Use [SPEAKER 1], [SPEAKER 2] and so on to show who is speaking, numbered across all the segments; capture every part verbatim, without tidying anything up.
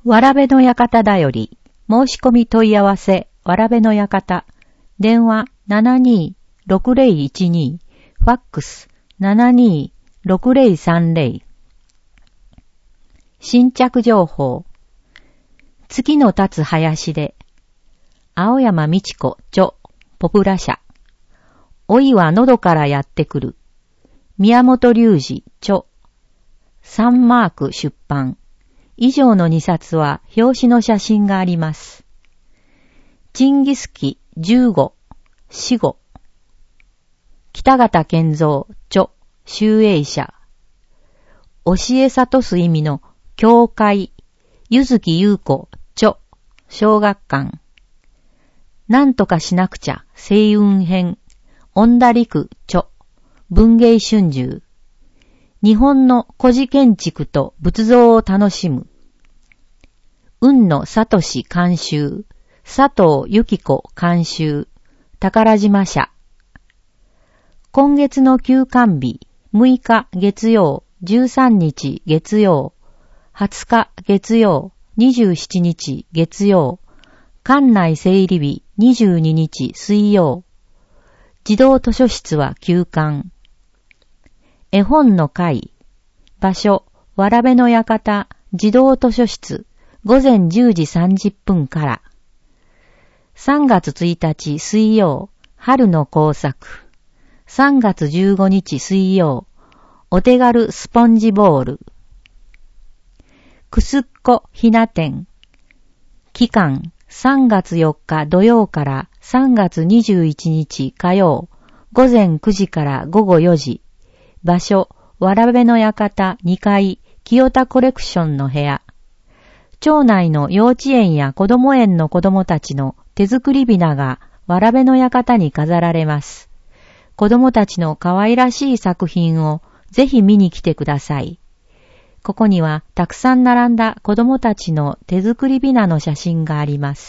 [SPEAKER 1] わらべの館だより、申し込み問い合わせ、わらべの館、電話 ななにーろくぜろいちに、ファックス ななにーろくぜろさんぜろ。新着情報。月の立つ林で、青山美智子著、ポプラ社。老いは喉からやってくる。宮本隆二著。サンマーク出版。以上のにさつは表紙の写真があります。チンギスキじゅうご、死後。北方健三著、集英社。教え諭す意味の教会。柚木優子著、小学館。なんとかしなくちゃ、星雲編。恩田陸著、文芸春秋。日本の古事建築と仏像を楽しむ。雲野聡監修。佐藤由紀子監修。宝島社。今月の休館日、むいか月曜、じゅうさんにち月曜、はつか月曜、にじゅうしちにち月曜、館内整理日にじゅうににち水曜。児童図書室は休館。絵本の会。場所、わらべの館児童図書室、ごぜんじゅうじさんじゅっぷんから。さんがつついたち水曜、春の工作。さんがつじゅうごにち水曜、お手軽スポンジボール。くすっこひな展。期間、さんがつよっか土曜からさんがつにじゅういちにち火曜、ごぜんくじからごごよじ。場所、わらべの館にかい、清田コレクションの部屋。町内の幼稚園や子ども園の子どもたちの手作りびながわらべの館に飾られます。子どもたちの可愛らしい作品をぜひ見に来てください。ここにはたくさん並んだ子どもたちの手作りびなの写真があります。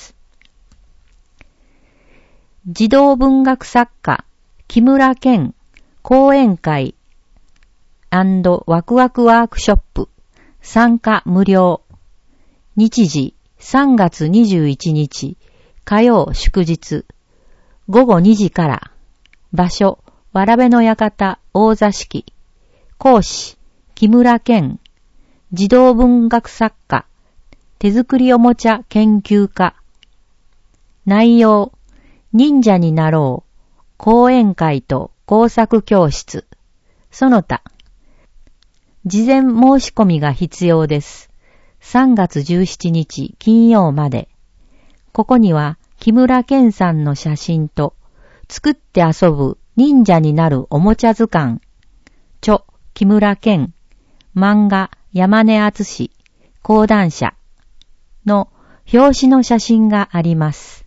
[SPEAKER 1] 児童文学作家、木村健講演会&ワクワクワークショップ参加無料。日時さんがつにじゅういちにち火曜祝日ごごにじから。場所わらべの館大座敷。講師木村健児童文学作家手作りおもちゃ研究家。内容忍者になろう講演会と工作教室。その他事前申し込みが必要です。さんがつじゅうしちにち金曜まで。ここには木村健さんの写真と作って遊ぶ忍者になるおもちゃ図鑑。著木村健漫画山根敦講談社の表紙の写真があります。